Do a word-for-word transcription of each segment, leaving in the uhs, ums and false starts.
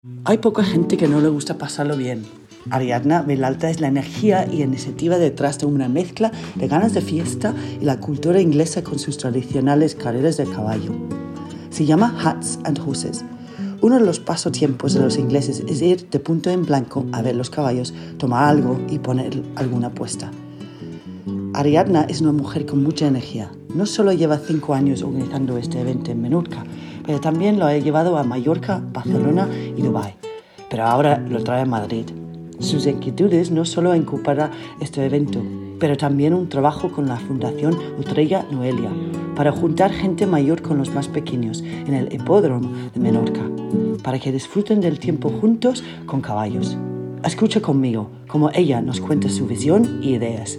Hay poca gente que no le gusta pasarlo bien. Ariadna Vilalta es la energía y iniciativa detrás de una mezcla de ganas de fiesta y la cultura inglesa con sus tradicionales carreras de caballo. Se llama Hats and Horses. Uno de los pasatiempos de los ingleses es ir de punto en blanco a ver los caballos, tomar algo y poner alguna apuesta. Ariadna es una mujer con mucha energía. No solo lleva cinco años organizando este evento en Menorca, pero también lo ha llevado a Mallorca, Barcelona y Dubái. Pero ahora lo trae a Madrid. Sus inquietudes no solo incorporan este evento, pero también un trabajo con la Fundación Utrella Noelia para juntar gente mayor con los más pequeños en el hipódromo de Menorca, para que disfruten del tiempo juntos con caballos. Escucha conmigo cómo ella nos cuenta su visión y ideas.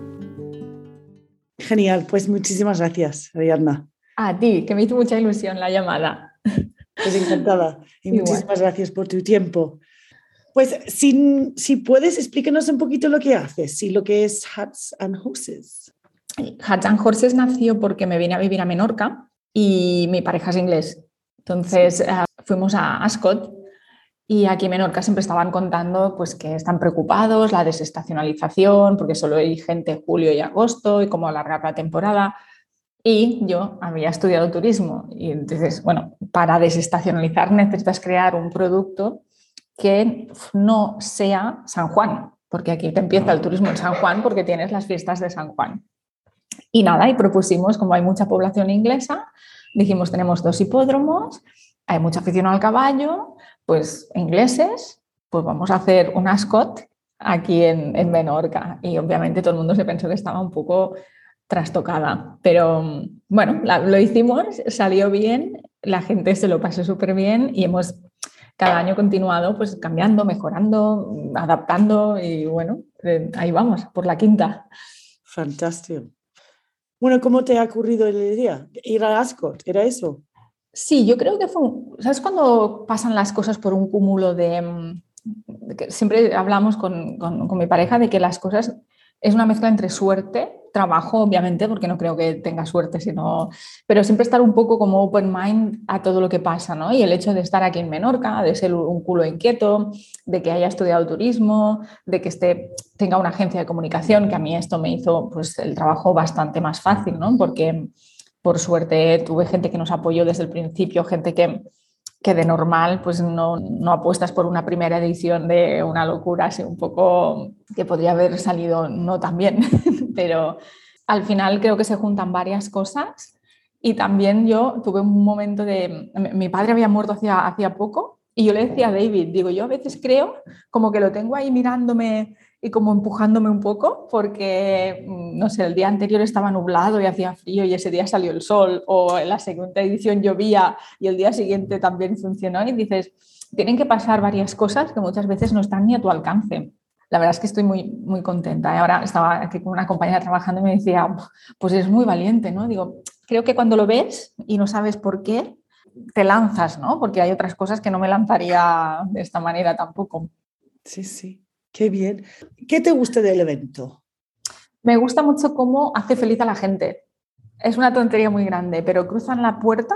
Genial, pues muchísimas gracias, Ariadna. A ti, que me hizo mucha ilusión la llamada. Pues encantada y Igual. Muchísimas gracias por tu tiempo. Pues si, si puedes, explícanos un poquito lo que haces y lo que es Hats and Horses. Hats and Horses nació porque me vine a vivir a Menorca y mi pareja es inglés. Entonces sí. uh, fuimos a Ascot y aquí en Menorca siempre estaban contando pues, que están preocupados, la desestacionalización, porque solo hay gente julio y agosto y cómo alargar la temporada. Y yo había estudiado turismo y entonces, bueno, para desestacionalizar necesitas crear un producto que no sea San Juan, porque aquí te empieza el turismo en San Juan porque tienes las fiestas de San Juan. Y nada, y propusimos, como hay mucha población inglesa, dijimos, tenemos dos hipódromos, hay mucha afición al caballo, pues ingleses, pues vamos a hacer un Ascot aquí en, en Menorca. Y obviamente todo el mundo se pensó que estaba un poco trastocada, pero bueno, la, lo hicimos, salió bien, la gente se lo pasó súper bien y hemos cada año continuado pues cambiando, mejorando, adaptando y bueno, eh, ahí vamos, por la quinta. Fantástico. Bueno, ¿cómo te ha ocurrido la idea? ¿Ir a Ascot? ¿Era eso? Sí, yo creo que fue, ¿sabes cuando pasan las cosas por un cúmulo de, de que siempre hablamos con, con, con mi pareja de que las cosas es una mezcla entre suerte, trabajo, obviamente, porque no creo que tenga suerte, sino, pero siempre estar un poco como open mind a todo lo que pasa, ¿no? Y el hecho de estar aquí en Menorca, de ser un culo inquieto, de que haya estudiado turismo, de que esté, tenga una agencia de comunicación, que a mí esto me hizo pues, el trabajo bastante más fácil, ¿no? Porque por suerte tuve gente que nos apoyó desde el principio, gente que... que de normal pues no, no apuestas por una primera edición de una locura así un poco que podría haber salido no tan bien, pero al final creo que se juntan varias cosas y también yo tuve un momento de... Mi padre había muerto hacía, hacía poco y yo le decía a David, digo, yo a veces creo como que lo tengo ahí mirándome y como empujándome un poco porque, no sé, el día anterior estaba nublado y hacía frío y ese día salió el sol o en la segunda edición llovía y el día siguiente también funcionó y dices, tienen que pasar varias cosas que muchas veces no están ni a tu alcance. La verdad es que estoy muy, muy contenta. Y ahora estaba aquí con una compañera trabajando y me decía, pues es muy valiente, ¿no? Digo, creo que cuando lo ves y no sabes por qué, te lanzas, ¿no? Porque hay otras cosas que no me lanzaría de esta manera tampoco. Sí, sí. Qué bien. ¿Qué te gusta del evento? Me gusta mucho cómo hace feliz a la gente. Es una tontería muy grande, pero cruzan la puerta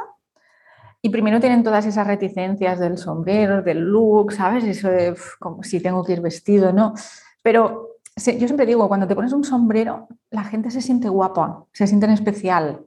y primero tienen todas esas reticencias del sombrero, del look, ¿sabes? Eso de uf, como si tengo que ir vestido, ¿no? Pero yo siempre digo, cuando te pones un sombrero, la gente se siente guapa, se sienten especial.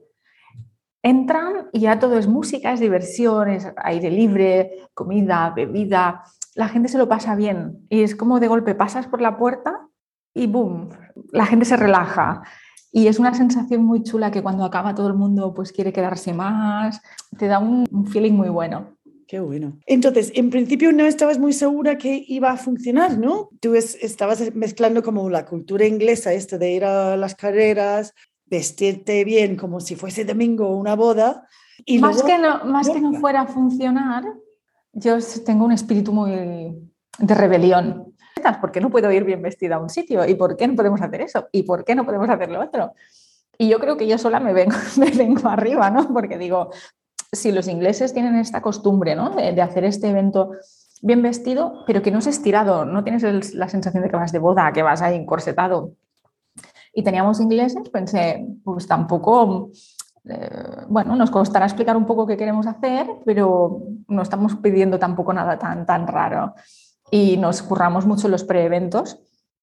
Entran y ya todo es música, es diversión, es aire libre, comida, bebida. La gente se lo pasa bien y es como de golpe pasas por la puerta y boom, la gente se relaja y es una sensación muy chula que cuando acaba todo el mundo pues quiere quedarse más, te da un, un feeling muy bueno. Qué bueno. Entonces, en principio no estabas muy segura que iba a funcionar, ¿no? Tú es, estabas mezclando como la cultura inglesa, esto de ir a las carreras, vestirte bien como si fuese domingo o una boda. Y más luego, que no, más que no fuera a funcionar, yo tengo un espíritu muy de rebelión. ¿Por qué no puedo ir bien vestida a un sitio? ¿Y por qué no podemos hacer eso? ¿Y por qué no podemos hacer lo otro? Y yo creo que yo sola me vengo, me vengo arriba, ¿no? Porque digo, si los ingleses tienen esta costumbre, ¿no? de, de hacer este evento bien vestido, pero que no es estirado, no tienes el, la sensación de que vas de boda, que vas ahí encorsetado. Y teníamos ingleses, pensé, pues tampoco... eh, bueno, nos costará explicar un poco qué queremos hacer, pero no estamos pidiendo tampoco nada tan, tan raro. Y nos curramos mucho los preeventos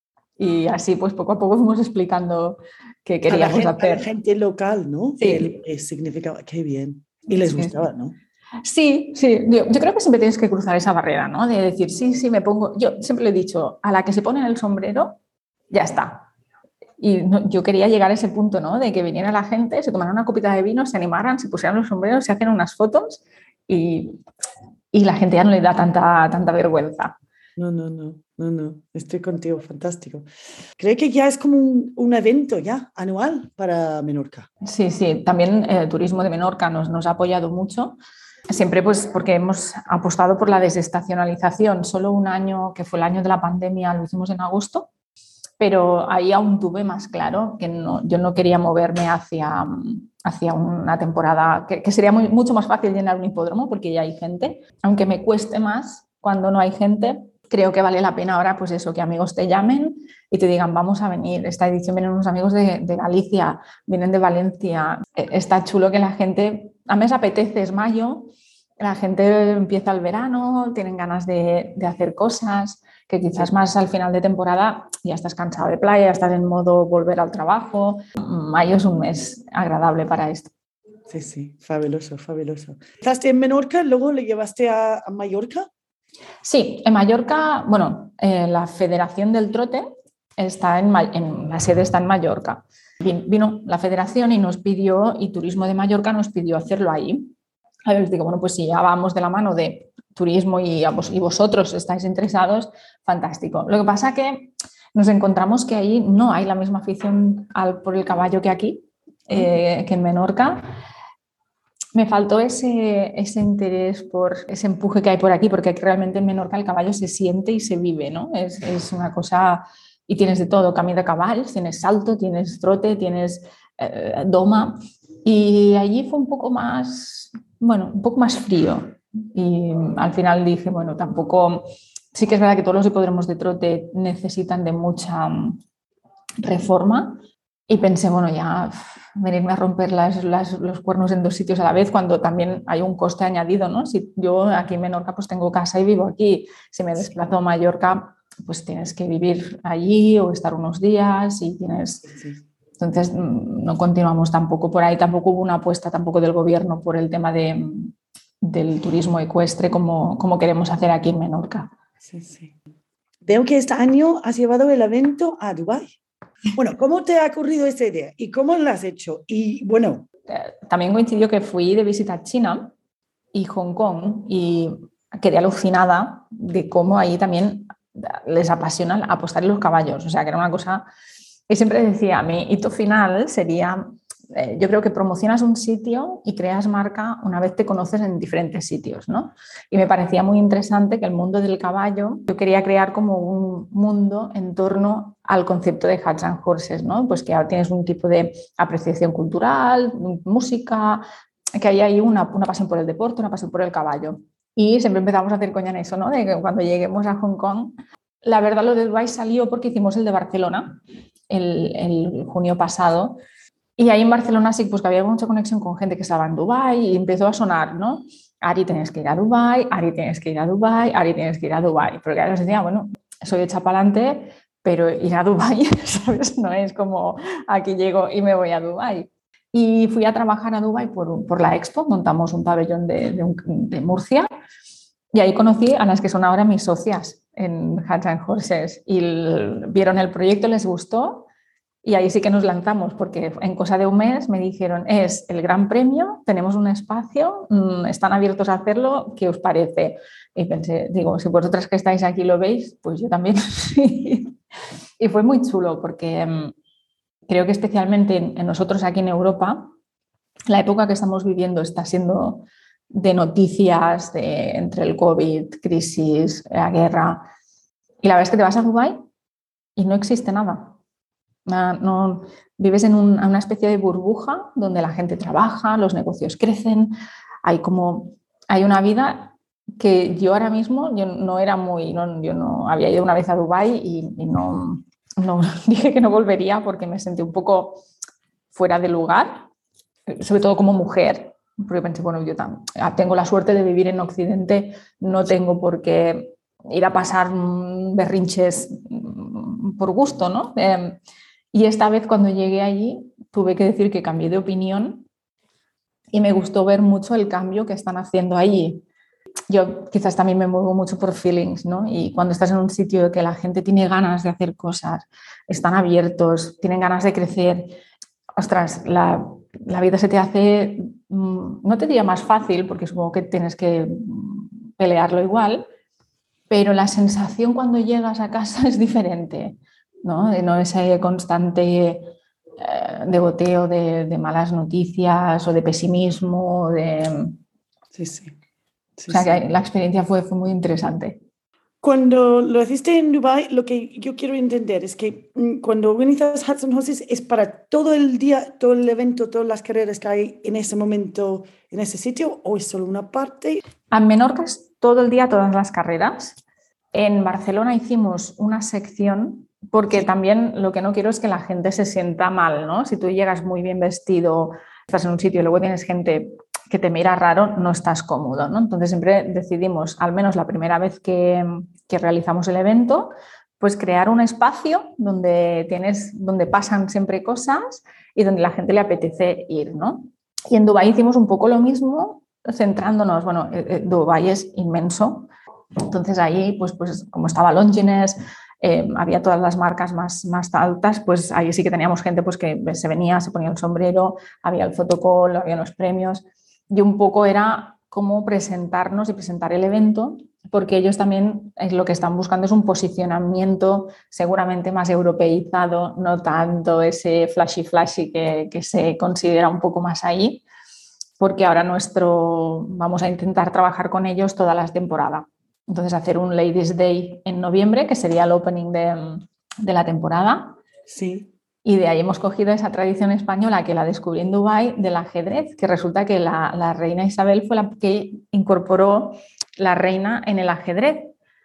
y así pues poco a poco fuimos explicando qué queríamos a la gente, hacer. A la gente local, ¿no? Sí. Que significaba, qué bien. Y les Sí, gustaba, sí. ¿no? Sí, sí. Yo, yo creo que siempre tienes que cruzar esa barrera, ¿no? De decir, sí, sí, me pongo... Yo siempre le he dicho, a la que se pone el sombrero, ya está. Y no, yo quería llegar a ese punto, ¿no? De que viniera la gente, se tomaran una copita de vino, se animaran, se pusieran los sombreros, se hacen unas fotos y, y la gente ya no le da tanta, tanta vergüenza. No, no, no, no, no, estoy contigo, fantástico. Creo que ya es como un, un evento ya anual para Menorca. Sí, sí, también el turismo de Menorca nos, nos ha apoyado mucho, siempre pues porque hemos apostado por la desestacionalización. Solo un año, que fue el año de la pandemia, lo hicimos en agosto, pero ahí aún tuve más claro que no, yo no quería moverme hacia, hacia una temporada, que, que sería muy, mucho más fácil llenar un hipódromo porque ya hay gente, aunque me cueste más cuando no hay gente. Creo que vale la pena ahora, pues eso, que amigos te llamen y te digan, vamos a venir. Esta edición vienen unos amigos de, de Galicia, vienen de Valencia. Está chulo que la gente, a mí me apetece, es mayo, la gente empieza el verano, tienen ganas de, de hacer cosas, que quizás sí. Más al final de temporada ya estás cansado de playa, ya estás en modo volver al trabajo. Mayo es un mes agradable para esto. Sí, sí, fabuloso, fabuloso. ¿Estás en Menorca, luego le llevaste a, a Mallorca? Sí, en Mallorca, bueno, eh, la Federación del Trote está en, en la sede está en Mallorca. Vino la Federación y nos pidió, y Turismo de Mallorca nos pidió hacerlo ahí. A ver, les digo, bueno, pues si ya vamos de la mano de turismo y, vos, y vosotros estáis interesados, fantástico. Lo que pasa es que nos encontramos que ahí no hay la misma afición al, por el caballo que aquí, eh, que en Menorca. Me faltó ese, ese interés por ese empuje que hay por aquí, porque aquí realmente en Menorca el caballo se siente y se vive, ¿no? Es, es una cosa, y tienes de todo, camino de caballos, tienes salto, tienes trote, tienes eh, doma, y allí fue un poco más, bueno, un poco más frío, y al final dije, bueno, tampoco, sí que es verdad que todos los hipódromos de trote necesitan de mucha reforma, y pensé, bueno, ya venirme a romper las, las, los cuernos en dos sitios a la vez cuando también hay un coste añadido, ¿no? Si yo aquí en Menorca pues tengo casa y vivo aquí, si me desplazo a Mallorca pues tienes que vivir allí o estar unos días y tienes... Entonces no continuamos tampoco por ahí, tampoco hubo una apuesta tampoco del gobierno por el tema de, del turismo ecuestre como, como queremos hacer aquí en Menorca. Sí, sí. Veo que este año has llevado el evento a Dubái. Bueno, ¿cómo te ha ocurrido esta idea? ¿Y cómo lo has hecho? Y bueno... También coincidió que fui de visita a China y Hong Kong y quedé alucinada de cómo ahí también les apasiona apostar en los caballos. O sea, que era una cosa... Y siempre decía, mi hito final sería... Eh, yo creo que promocionas un sitio y creas marca una vez te conoces en diferentes sitios, ¿no? Y me parecía muy interesante que el mundo del caballo, yo quería crear como un mundo en torno al concepto de Hats and Horses, ¿no? Pues que ahora tienes un tipo de apreciación cultural, música, que hay ahí una, una pasión por el deporte, una pasión por el caballo. Y siempre empezamos a hacer coña en eso, ¿no? De que cuando lleguemos a Hong Kong, la verdad lo de Dubái salió porque hicimos el de Barcelona el, el junio pasado. Y ahí en Barcelona sí pues, que había mucha conexión con gente que estaba en Dubái y empezó a sonar, ¿no? Ari, tienes que ir a Dubái, Ari, tienes que ir a Dubái, Ari, tienes que ir a Dubái. Porque claro, se decía, bueno, soy hecha para adelante, pero ir a Dubái, ¿sabes? No es como aquí llego y me voy a Dubái. Y fui a trabajar a Dubái por, por la Expo, montamos un pabellón de, de, de Murcia y ahí conocí a las que son ahora mis socias en Hats and Horses y el, vieron el proyecto, les gustó. Y ahí sí que nos lanzamos, porque en cosa de un mes me dijeron, es el gran premio, tenemos un espacio, están abiertos a hacerlo, ¿qué os parece? Y pensé, digo, si vosotras que estáis aquí lo veis, pues yo también. Y fue muy chulo, porque creo que especialmente en nosotros aquí en Europa, la época que estamos viviendo está siendo de noticias de, entre el COVID, crisis, la guerra. Y la verdad es que te vas a Dubái y no existe nada. No, vives en un, una especie de burbuja donde la gente trabaja, los negocios crecen, hay como hay una vida que yo ahora mismo yo no era muy, no, yo no había ido una vez a Dubái y, y no, no dije que no volvería porque me sentí un poco fuera de lugar sobre todo como mujer, porque pensé, bueno, yo tengo la suerte de vivir en Occidente, no tengo por qué ir a pasar berrinches por gusto, ¿no? Eh, y esta vez cuando llegué allí tuve que decir que cambié de opinión y me gustó ver mucho el cambio que están haciendo allí. Yo quizás también me muevo mucho por feelings, ¿no? Y cuando estás en un sitio que la gente tiene ganas de hacer cosas, están abiertos, tienen ganas de crecer, ostras, la, la vida se te hace, no te diría más fácil, porque supongo que tienes que pelearlo igual, pero la sensación cuando llegas a casa es diferente, ¿no? No ese constante eh, degoteo de, de malas noticias o de pesimismo, de... Sí, sí. Sí, o sea, sí. que la experiencia fue, fue muy interesante. Cuando lo hiciste en Dubái, lo que yo quiero entender es que mm, cuando organizas Hudson Horses es para todo el día, todo el evento, todas las carreras que hay en ese momento, en ese sitio, o es solo una parte. En Menorca es todo el día, todas las carreras. En Barcelona hicimos una sección porque Sí. también lo que no quiero es que la gente se sienta mal, ¿no? Si tú llegas muy bien vestido, estás en un sitio y luego tienes gente que te mira raro, no estás cómodo, ¿no? Entonces siempre decidimos, al menos la primera vez que, que realizamos el evento, pues crear un espacio donde, tienes, donde pasan siempre cosas y donde la gente le apetece ir, ¿no? Y en Dubái hicimos un poco lo mismo, centrándonos, bueno, eh, Dubái es inmenso, entonces ahí, pues, pues como estaba Longines, eh, había todas las marcas más, más altas, pues ahí sí que teníamos gente pues, que se venía, se ponía el sombrero, había el fotocall, había los premios, y un poco era cómo presentarnos y presentar el evento, porque ellos también es lo que están buscando es un posicionamiento seguramente más europeizado, no tanto ese flashy flashy que, que se considera un poco más ahí, porque ahora nuestro, vamos a intentar trabajar con ellos toda la temporada. Entonces hacer un Ladies Day en noviembre, que sería el opening de, de la temporada. Sí. Y de ahí hemos cogido esa tradición española que la descubrí en Dubái del ajedrez, que resulta que la, la reina Isabel fue la que incorporó la reina en el ajedrez.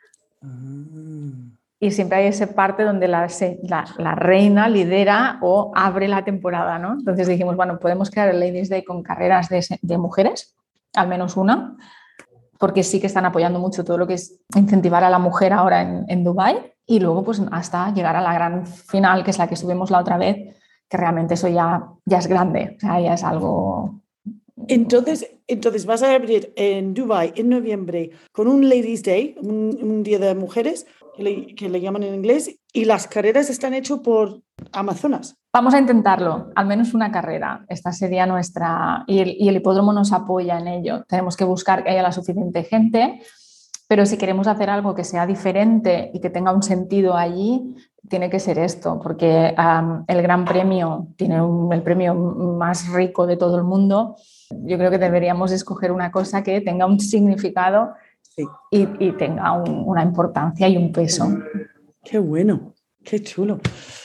Ah. Y siempre hay esa parte donde la, la, la reina lidera o abre la temporada, ¿no? Entonces dijimos, bueno, podemos crear el Ladies Day con carreras de, de mujeres, al menos una, porque sí que están apoyando mucho todo lo que es incentivar a la mujer ahora en, en Dubái, y luego pues hasta llegar a la gran final, que es la que subimos la otra vez, que realmente eso ya, ya es grande, o sea, ya es algo... Entonces, entonces vas a abrir en Dubái en noviembre con un Ladies Day, un, un día de mujeres, que le, que le llaman en inglés, y las carreras están hechas por Amazonas. Vamos a intentarlo, al menos una carrera. Esta sería nuestra... Y el, y el hipódromo nos apoya en ello. Tenemos que buscar que haya la suficiente gente, pero si queremos hacer algo que sea diferente y que tenga un sentido allí, tiene que ser esto, porque um, el Gran Premio tiene un, el premio más rico de todo el mundo. Yo creo que deberíamos escoger una cosa que tenga un significado Sí. y, y tenga un, una importancia y un peso. Qué bueno, qué chulo.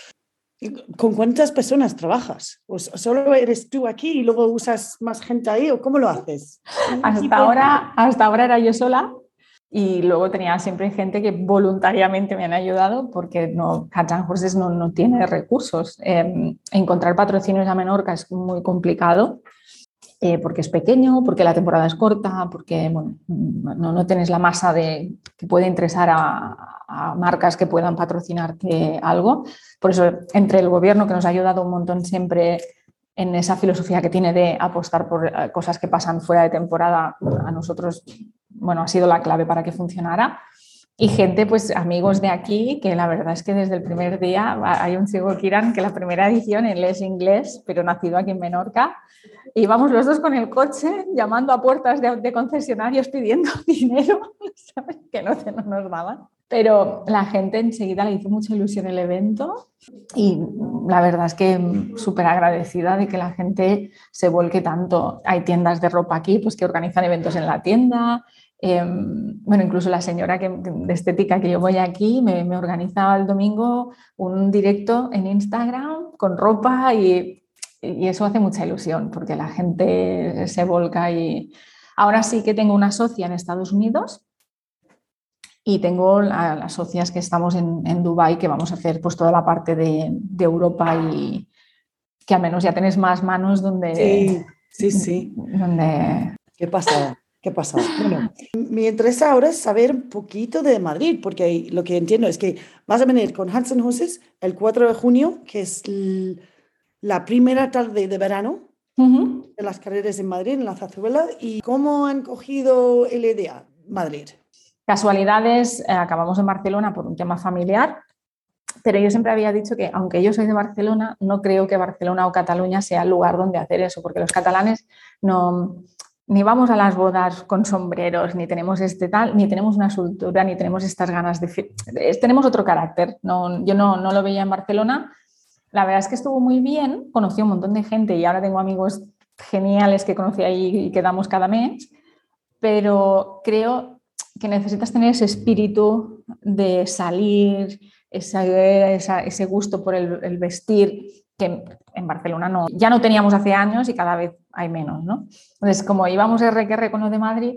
¿Con cuántas personas trabajas? ¿O solo eres tú aquí y luego usas más gente ahí? ¿O cómo lo haces? Hasta ahora, hasta ahora era yo sola y luego tenía siempre gente que voluntariamente me han ayudado porque no, Hudson Horses no, no tiene recursos. Eh, encontrar patrocinios a Menorca es muy complicado. Eh, porque es pequeño, porque la temporada es corta, porque bueno, no, no tienes la masa de, que puede interesar a, a marcas que puedan patrocinarte algo. Por eso, entre el gobierno, que nos ha ayudado un montón siempre en esa filosofía que tiene de apostar por cosas que pasan fuera de temporada, a nosotros, bueno, ha sido la clave para que funcionara. Y gente, pues amigos de aquí, que la verdad es que desde el primer día hay un chico, Kiran, que la primera edición él es inglés, pero nacido aquí en Menorca, y íbamos los dos con el coche llamando a puertas de, de concesionarios pidiendo dinero, ¿sabes? Que no, no nos daban. Pero la gente enseguida le hizo mucha ilusión el evento y la verdad es que súper agradecida de que la gente se vuelque tanto. Hay tiendas de ropa aquí pues, que organizan eventos en la tienda. Eh, bueno, incluso la señora que, de estética que yo voy aquí me, me organiza el domingo un directo en Instagram con ropa y, y eso hace mucha ilusión porque la gente se volca. Y ahora sí que tengo una socia en Estados Unidos y tengo la, las socias que estamos en, en Dubái, que vamos a hacer pues toda la parte de, de Europa y, que al menos ya tenés más manos donde... Sí, sí, sí. donde... ¿Qué pasaba? ¿Qué pasaba? Bueno, me interesa ahora saber un poquito de Madrid, porque lo que entiendo es que vas a venir con Hans and Horses el cuatro de junio, que es l- la primera tarde de verano Uh-huh. de las carreras en Madrid, en la Zarzuela. ¿Y cómo han cogido la idea Madrid? Casualidades, eh, acabamos en Barcelona por un tema familiar, pero yo siempre había dicho que, aunque yo soy de Barcelona, no creo que Barcelona o Cataluña sea el lugar donde hacer eso, porque los catalanes no, ni vamos a las bodas con sombreros, ni tenemos este tal, ni tenemos una soltura, ni tenemos estas ganas de... Tenemos otro carácter. No, yo no, no lo veía en Barcelona. La verdad es que estuvo muy bien, conocí a un montón de gente y ahora tengo amigos geniales que conocí ahí y quedamos cada mes, pero creo que necesitas tener ese espíritu de salir, esa, esa, ese gusto por el, el vestir, que en Barcelona no, ya no teníamos hace años y cada vez hay menos, ¿no? Entonces, como íbamos R que R con lo de Madrid,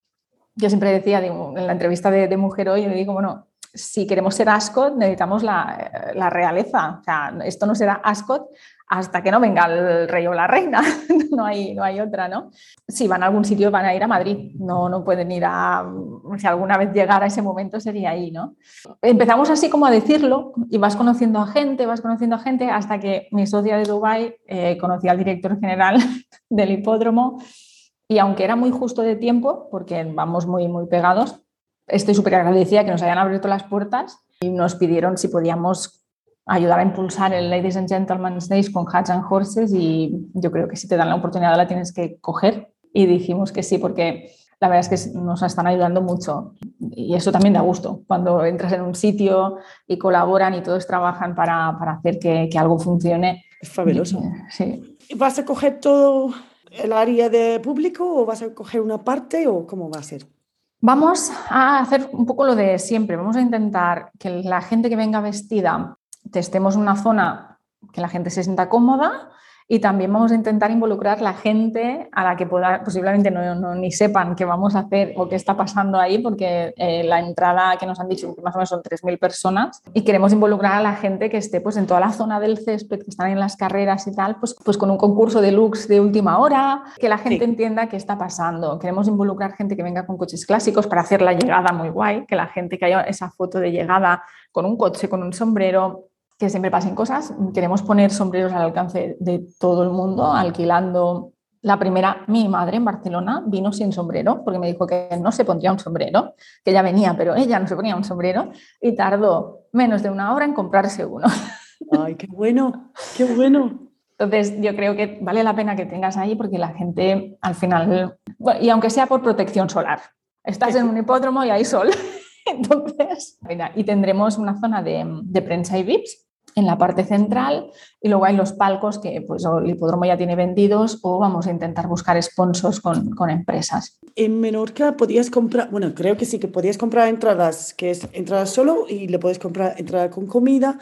yo siempre decía, digo, en la entrevista de, de Mujer Hoy, yo le digo, bueno, si queremos ser Ascot, necesitamos la, la realeza. O sea, esto no será Ascot hasta que no venga el rey o la reina. No hay, no hay otra, ¿no? Si van a algún sitio, van a ir a Madrid. No, no pueden ir a... Si alguna vez llegara ese momento, sería ahí, ¿no? Empezamos así como a decirlo y vas conociendo a gente, vas conociendo a gente, hasta que mi socia de Dubái eh, conocía al director general del hipódromo. Y aunque era muy justo de tiempo, porque vamos muy, muy pegados, estoy súper agradecida que nos hayan abierto las puertas y nos pidieron si podíamos ayudar a impulsar el Ladies and Gentlemen's Days con Hats and Horses, y yo creo que si te dan la oportunidad la tienes que coger, y dijimos que sí, porque la verdad es que nos están ayudando mucho y eso también da gusto cuando entras en un sitio y colaboran y todos trabajan para, para hacer que, que algo funcione. Es fabuloso. Sí. ¿Vas a coger todo el área de público o vas a coger una parte o cómo va a ser? Vamos a hacer un poco lo de siempre. Vamos a intentar que la gente que venga vestida testemos una zona que la gente se sienta cómoda, y también vamos a intentar involucrar la gente a la que pueda, posiblemente no, no ni sepan qué vamos a hacer o qué está pasando ahí, porque eh, la entrada que nos han dicho que más o menos son tres mil personas, y queremos involucrar a la gente que esté pues en toda la zona del césped, que están en las carreras y tal, pues, pues con un concurso de looks de última hora, que la gente sí. entienda qué está pasando. Queremos involucrar gente que venga con coches clásicos para hacer la llegada muy guay, que la gente que haya esa foto de llegada con un coche, con un sombrero, que siempre pasen cosas. Queremos poner sombreros al alcance de todo el mundo, alquilando. La primera, mi madre en Barcelona vino sin sombrero, porque me dijo que no se pondría un sombrero, que ella venía, pero ella no se ponía un sombrero, y tardó menos de una hora en comprarse uno. ¡Ay, qué bueno! ¡Qué bueno! Entonces, yo creo que vale la pena que tengas ahí, porque la gente, al final, bueno, y aunque sea por protección solar, estás en un hipódromo y hay sol. Entonces, y tendremos una zona de, de prensa y V I Ps en la parte central, y luego hay los palcos que pues, el hipódromo ya tiene vendidos, o vamos a intentar buscar sponsors con, con empresas. En Menorca podías comprar, bueno, creo que sí, que podías comprar entradas, que es entradas solo, y le puedes comprar entrada con comida,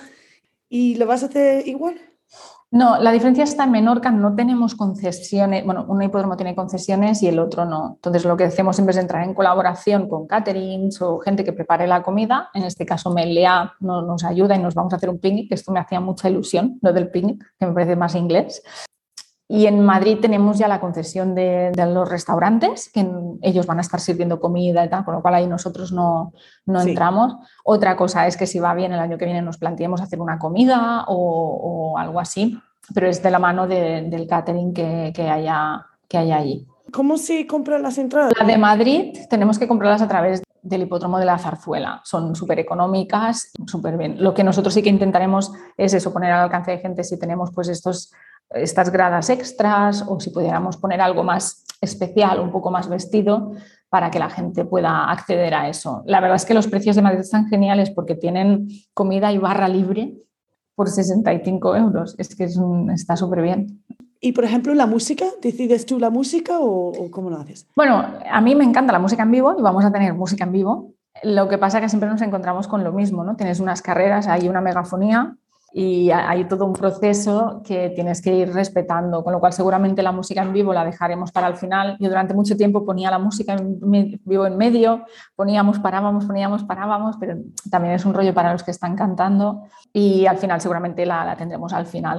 y lo vas a hacer igual. No, la diferencia está en Menorca, no tenemos concesiones, bueno, un hipódromo tiene concesiones y el otro no. Entonces, lo que hacemos siempre es entrar en colaboración con caterings o gente que prepare la comida. En este caso, Melia nos, nos ayuda y nos vamos a hacer un picnic, que esto me hacía mucha ilusión, lo del picnic, que me parece más inglés. Y en Madrid tenemos ya la concesión de, de los restaurantes, que ellos van a estar sirviendo comida y tal, con lo cual ahí nosotros no, no sí. entramos. Otra cosa es que si va bien el año que viene nos planteemos hacer una comida o, o algo así, pero es de la mano de, del catering que, que, haya, que haya allí. ¿Cómo se compran las entradas? La de Madrid tenemos que comprarlas a través del hipódromo de la Zarzuela. Son súper económicas, súper bien. Lo que nosotros sí que intentaremos es eso, poner al alcance de gente si tenemos pues estos... estas gradas extras, o si pudiéramos poner algo más especial, un poco más vestido, para que la gente pueda acceder a eso. La verdad es que los precios de Madrid están geniales, porque tienen comida y barra libre por sesenta y cinco euros. Es que es un, está súper bien. Y, por ejemplo, la música, ¿decides tú la música o, o cómo lo haces? Bueno, a mí me encanta la música en vivo y vamos a tener música en vivo. Lo que pasa es que siempre nos encontramos con lo mismo, ¿no? Tienes unas carreras, hay una megafonía, y hay todo un proceso que tienes que ir respetando, con lo cual seguramente la música en vivo la dejaremos para el final. Yo durante mucho tiempo ponía la música en vivo en medio, poníamos, parábamos, poníamos, parábamos, pero también es un rollo para los que están cantando, y al final seguramente la, la tendremos al final.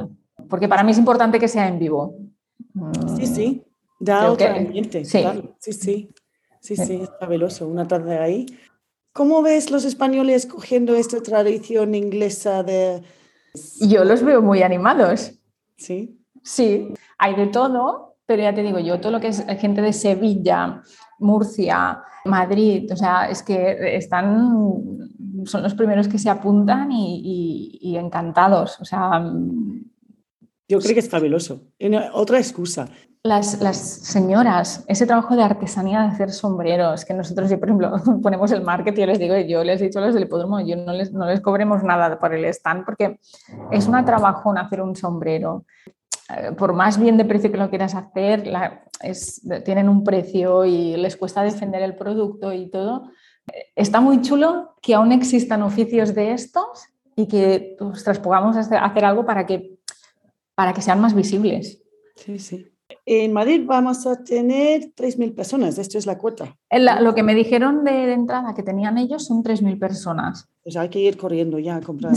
porque para mí es importante que sea en vivo. Sí, sí, da Creo otro que- ambiente, sí. claro. Sí, sí, sí, sí, es fabuloso, una tarde ahí. ¿Cómo ves los españoles cogiendo esta tradición inglesa de... Yo los veo muy animados. Sí, Sí, hay de todo, pero ya te digo yo, todo lo que es gente de Sevilla, Murcia, Madrid, o sea, es que están, son los primeros que se apuntan y, y- y encantados. O sea, yo creo que es fabuloso. Y no- otra excusa. las, las señoras, ese trabajo de artesanía de hacer sombreros, que nosotros, yo, por ejemplo, ponemos el market y yo les digo, yo les he dicho a los del hipódromo, yo no les, no les cobremos nada por el stand porque es un trabajón hacer un sombrero. Por más bien de precio que lo quieras hacer, la, es, tienen un precio y les cuesta defender el producto y todo. Está muy chulo que aún existan oficios de estos y que ostras, podamos hacer, hacer algo para que, para que sean más visibles. Sí, sí. En Madrid vamos a tener tres mil personas, esto es la cuota. La, lo que me dijeron de, de entrada que tenían ellos son tres mil personas. Pues hay que ir corriendo ya a comprar.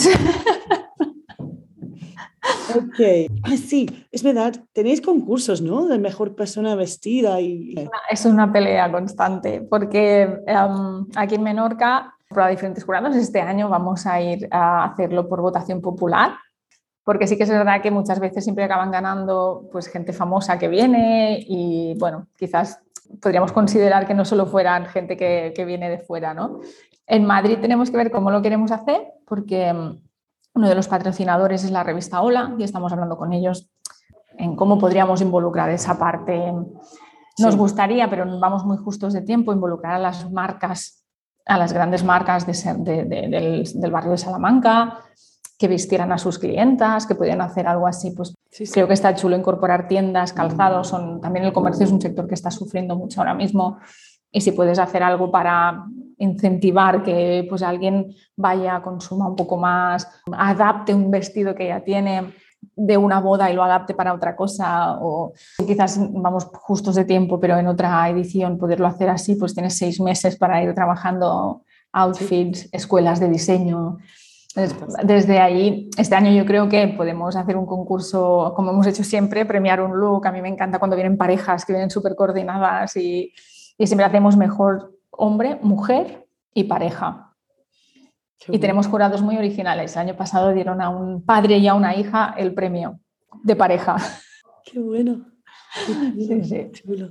Ok, ah, sí, es verdad, tenéis concursos, ¿no? De mejor persona vestida y... Es una pelea constante porque um, aquí en Menorca, para diferentes jurados, este año vamos a ir a hacerlo por votación popular, porque sí que es verdad que muchas veces siempre acaban ganando pues, gente famosa que viene y, bueno, quizás podríamos considerar que no solo fueran gente que, que viene de fuera, ¿no? En Madrid tenemos que ver cómo lo queremos hacer porque um, uno de los patrocinadores es la revista Hola y estamos hablando con ellos en cómo podríamos involucrar esa parte. Nos Sí. gustaría, pero vamos muy justos de tiempo, involucrar a las marcas, a las grandes marcas de ser, de, de, del, del barrio de Salamanca, que vistieran a sus clientas, que pudieran hacer algo así. Pues Sí, sí. creo que está chulo incorporar tiendas, calzados. Son, también el comercio es un sector que está sufriendo mucho ahora mismo. Y si puedes hacer algo para incentivar que pues, alguien vaya, consuma un poco más, adapte un vestido que ya tiene de una boda y lo adapte para otra cosa, o quizás vamos justos de tiempo, pero en otra edición poderlo hacer así, pues tienes seis meses para ir trabajando outfits, sí. Escuelas de diseño. Desde ahí, este año yo creo que podemos hacer un concurso, como hemos hecho siempre, premiar un look. A mí me encanta cuando vienen parejas que vienen súper coordinadas y, y siempre hacemos mejor hombre, mujer y pareja. Qué y bueno. Tenemos jurados muy originales. El año pasado dieron a un padre y a una hija el premio de pareja. Qué bueno. Qué chulo, sí, sí. Qué chulo.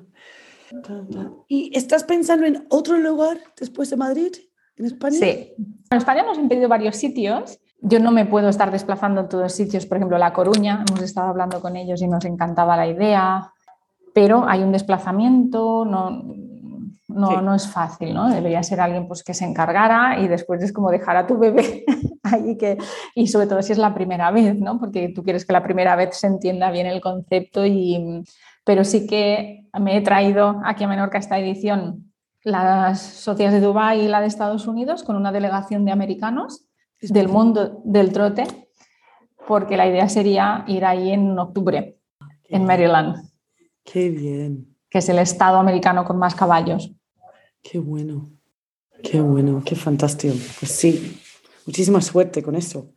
¿Y estás pensando en otro lugar después de Madrid, en España? Sí. En España nos han pedido varios sitios. Yo no me puedo estar desplazando en todos sitios. Por ejemplo, La Coruña, hemos estado hablando con ellos y nos encantaba la idea, pero hay un desplazamiento, no... No, sí. no es fácil, ¿no? Debería ser alguien pues, que se encargara y después es como dejar a tu bebé ahí que, y sobre todo si es la primera vez, ¿no? Porque tú quieres que la primera vez se entienda bien el concepto y, pero sí que me he traído aquí a Menorca esta edición las socias de Dubái y la de Estados Unidos con una delegación de americanos es del mundo del trote, porque la idea sería ir ahí en octubre, Qué en Maryland. Bien. Qué bien. Que es el estado americano con más caballos. Qué bueno, qué bueno, qué fantástico. Pues sí, muchísima suerte con eso.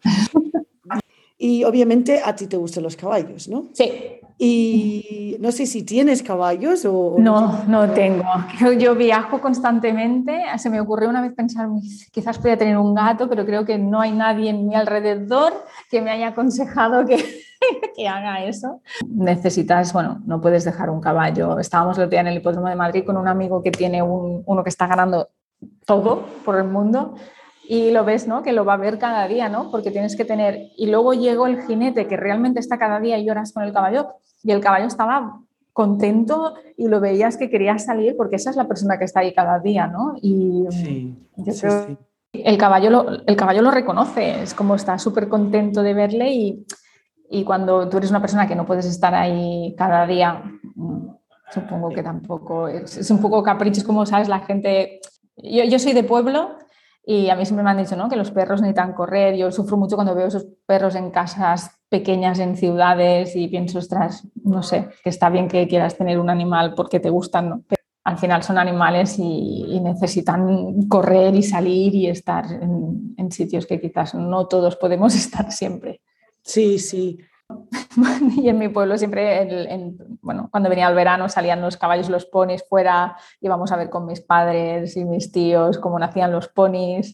Y obviamente a ti te gustan los caballos, ¿no? Sí. Y no sé si tienes caballos o... o no, no, no tengo. Yo viajo constantemente. Se me ocurrió una vez pensar, quizás podría tener un gato, pero creo que no hay nadie en mi alrededor que me haya aconsejado que... que haga eso. Necesitas, bueno, no puedes dejar un caballo. Estábamos el otro día en el hipódromo de Madrid con un amigo que tiene un, uno que está ganando todo por el mundo y lo ves, ¿no? Que lo va a ver cada día, ¿no? Porque tienes que tener... Y luego llegó el jinete que realmente está cada día y horas con el caballo y el caballo estaba contento y lo veías que quería salir porque esa es la persona que está ahí cada día, ¿no? Y sí, yo sí, creo sí. El caballo lo, el caballo lo reconoce, es como está súper contento de verle y Y cuando tú eres una persona que no puedes estar ahí cada día, supongo que tampoco, es, es un poco capricho, es como, ¿sabes? La gente... Yo, yo soy de pueblo y a mí siempre me han dicho, ¿no? Que los perros necesitan correr. Yo sufro mucho cuando veo esos perros en casas pequeñas, en ciudades y pienso, ostras, no sé, que está bien que quieras tener un animal porque te gustan, ¿no? Pero al final son animales y, y necesitan correr y salir y estar en, en sitios que quizás no todos podemos estar siempre. Sí, sí. Y en mi pueblo siempre, el, en, bueno, cuando venía el verano salían los caballos, los ponis fuera, íbamos a ver con mis padres y mis tíos cómo nacían los ponis.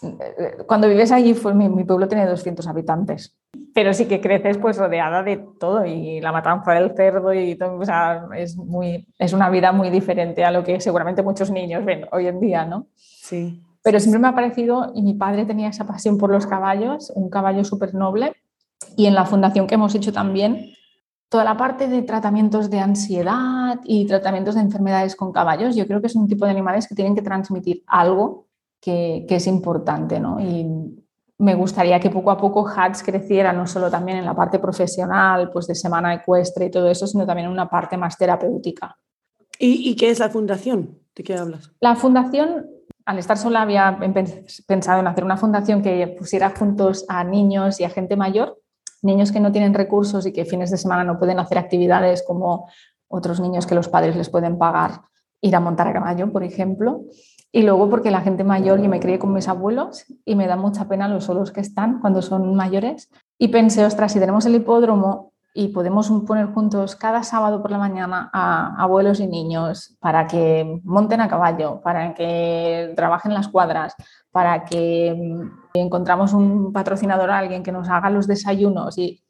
Cuando vives allí, fue, mi, mi pueblo tiene doscientos habitantes, pero sí que creces pues rodeada de todo y la matanza del cerdo y todo, o sea, es, muy, es una vida muy diferente a lo que seguramente muchos niños ven hoy en día, ¿no? Sí. Pero sí, siempre sí. me ha parecido, y mi padre tenía esa pasión por los caballos, un caballo súper noble, y en la fundación que hemos hecho también, toda la parte de tratamientos de ansiedad y tratamientos de enfermedades con caballos, yo creo que es un tipo de animales que tienen que transmitir algo que, que es importante, ¿no? Y me gustaría que poco a poco Hatch creciera, no solo también en la parte profesional, pues de semana ecuestre y todo eso, sino también en una parte más terapéutica. ¿Y, y qué es la fundación? ¿De qué hablas? La fundación, al estar sola, había pensado en hacer una fundación que pusiera juntos a niños y a gente mayor, niños que no tienen recursos y que fines de semana no pueden hacer actividades como otros niños que los padres les pueden pagar, ir a montar a caballo, por ejemplo. Y luego porque la gente mayor, yo me crié con mis abuelos y me da mucha pena los solos que están cuando son mayores. Y pensé, ostras, si tenemos el hipódromo y podemos poner juntos cada sábado por la mañana a abuelos y niños para que monten a caballo, para que trabajen las cuadras, para que encontramos un patrocinador, alguien que nos haga los desayunos, y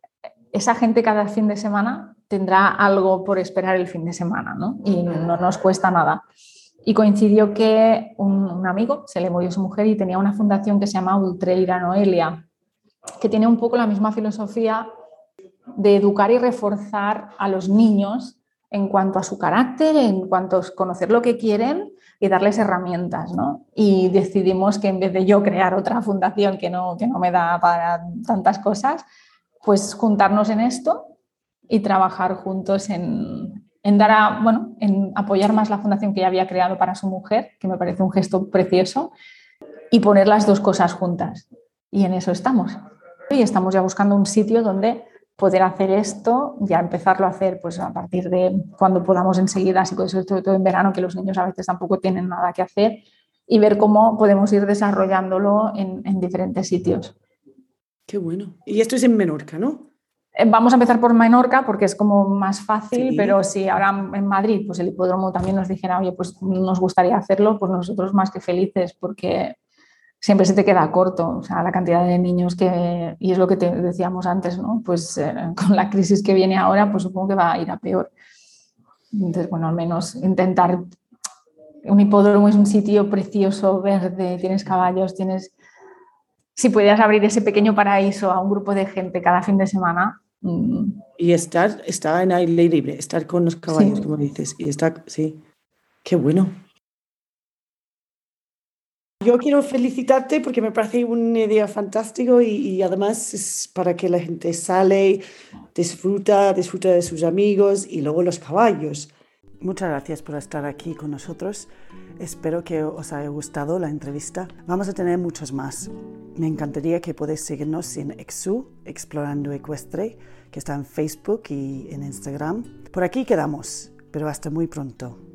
esa gente cada fin de semana tendrá algo por esperar el fin de semana, ¿no? Y no nos cuesta nada. Y coincidió que un, un amigo, se le murió su mujer y tenía una fundación que se llama Ultreira Noelia, que tiene un poco la misma filosofía de educar y reforzar a los niños en cuanto a su carácter, en cuanto a conocer lo que quieren y darles herramientas, ¿no? Y decidimos que en vez de yo crear otra fundación que no, que no me da para tantas cosas, pues juntarnos en esto y trabajar juntos en, en dar a, bueno, en apoyar más la fundación que ella había creado para su mujer, que me parece un gesto precioso, y poner las dos cosas juntas. Y en eso estamos. Y estamos ya buscando un sitio donde poder hacer esto, ya empezarlo a hacer pues a partir de cuando podamos enseguida, así puede ser todo en verano, que los niños a veces tampoco tienen nada que hacer, y ver cómo podemos ir desarrollándolo en, en diferentes sitios. Qué bueno. Y esto es en Menorca, ¿no? Vamos a empezar por Menorca porque es como más fácil, Sí. pero si ahora en Madrid pues el hipódromo también nos dijera, oye, pues nos gustaría hacerlo, pues nosotros más que felices, porque siempre se te queda corto, o sea, la cantidad de niños que, y es lo que te decíamos antes, ¿no? Pues eh, con la crisis que viene ahora, pues supongo que va a ir a peor. Entonces, bueno, al menos intentar, un hipódromo es un sitio precioso, verde, tienes caballos, tienes, si pudieras abrir ese pequeño paraíso a un grupo de gente cada fin de semana. Mmm. Y estar, estar en aire libre, estar con los caballos, Sí. como dices, y estar, sí, qué bueno. Yo quiero felicitarte porque me parece una idea fantástica y, y además es para que la gente sale, disfruta, disfruta de sus amigos y luego los caballos. Muchas gracias por estar aquí con nosotros. Espero que os haya gustado la entrevista. Vamos a tener muchos más. Me encantaría que podáis seguirnos en Exu, Explorando Ecuestre, que está en Facebook y en Instagram. Por aquí quedamos, pero hasta muy pronto.